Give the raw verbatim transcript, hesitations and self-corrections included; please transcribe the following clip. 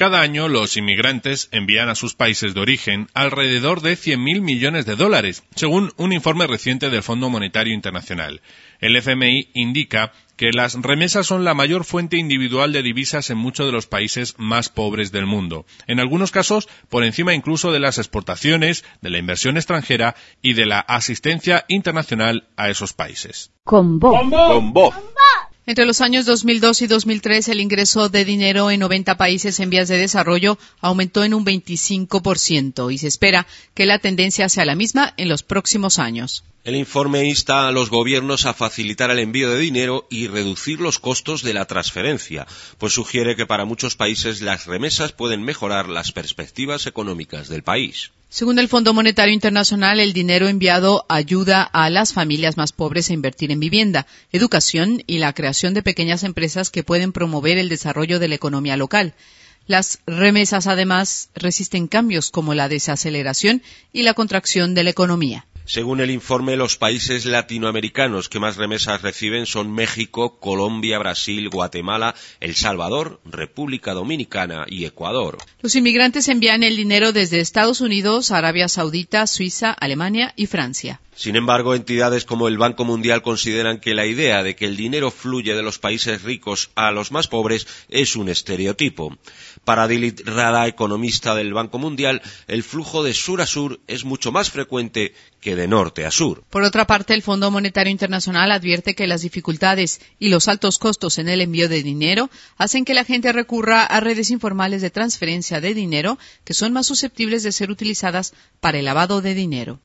Cada año los inmigrantes envían a sus países de origen alrededor de cien mil millones de dólares, según un informe reciente del Fondo Monetario Internacional. El F M I indica que las remesas son la mayor fuente individual de divisas en muchos de los países más pobres del mundo. En algunos casos, por encima incluso de las exportaciones, de la inversión extranjera y de la asistencia internacional a esos países. Con voz. Con voz. Entre los años dos mil dos y dos mil tres, el ingreso de dinero en noventa países en vías de desarrollo aumentó en un veinticinco por ciento y se espera que la tendencia sea la misma en los próximos años. El informe insta a los gobiernos a facilitar el envío de dinero y reducir los costos de la transferencia, pues sugiere que para muchos países las remesas pueden mejorar las perspectivas económicas del país. Según el Fondo Monetario Internacional, el dinero enviado ayuda a las familias más pobres a invertir en vivienda, educación y la creación de pequeñas empresas que pueden promover el desarrollo de la economía local. Las remesas, además, resisten cambios como la desaceleración y la contracción de la economía. Según el informe, los países latinoamericanos que más remesas reciben son México, Colombia, Brasil, Guatemala, El Salvador, República Dominicana y Ecuador. Los inmigrantes envían el dinero desde Estados Unidos, Arabia Saudita, Suiza, Alemania y Francia. Sin embargo, entidades como el Banco Mundial consideran que la idea de que el dinero fluye de los países ricos a los más pobres es un estereotipo. Para Dilit Rada, economista del Banco Mundial, el flujo de sur a sur es mucho más frecuente que de norte a sur. Por otra parte, el Fondo Monetario Internacional advierte que las dificultades y los altos costos en el envío de dinero hacen que la gente recurra a redes informales de transferencia de dinero que son más susceptibles de ser utilizadas para el lavado de dinero.